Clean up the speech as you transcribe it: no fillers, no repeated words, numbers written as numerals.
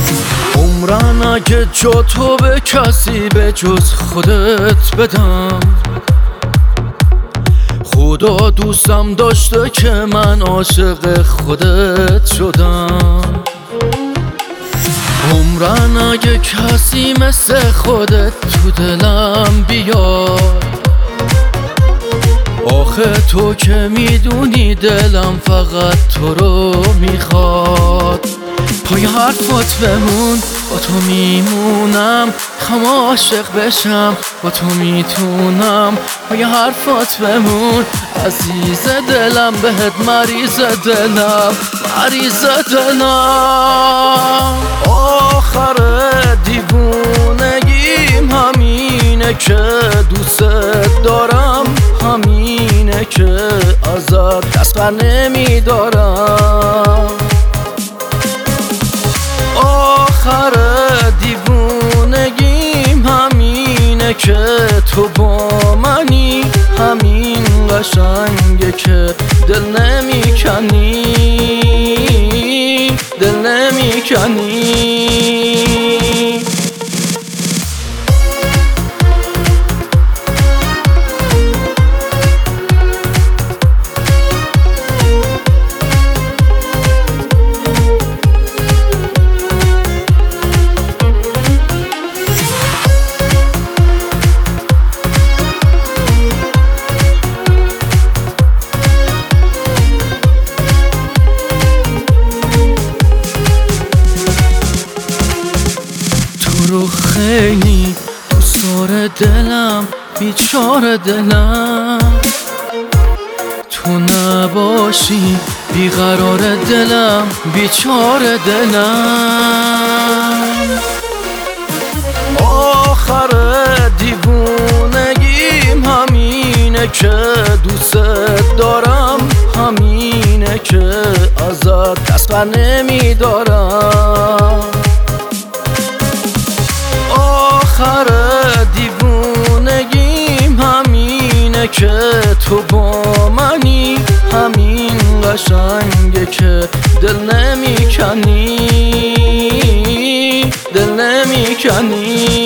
عمرن اگه جا تو به کسی به جز خودت بدم، خدا دوستم داشته که من عاشق خودت شدم. عمرن اگه کسی مثل خودت تو دلم بیاد، آخه تو که میدونی دلم فقط تو رو میخواد. پای حرفات بمون، با تو میمونم، میخوام عاشق بشم، با تو میتونم. پای حرفات بمون عزیز دلم، بهت مریض دلم، مریض دلم. آخر دیوونگیم همینه که دوست دارم، همینه که ازت دست بر نمیدارم. آخر دیوونگیم همینه که تو با منی، همین قشنگه که دل نمیکنی، دل نمیکنی. رو خیلی دوست داره دلم، بیچاره دلم. تو نباشی بیقرار دلم، بیچاره دلم. آخر دیوونگیم همینه که دوست دارم، همینه که ازت دست بر نمیدارم. آخر دیوونگیم همینه که تو با منی، همین قشنگه که دل نمیکنی، دل نمیکنی.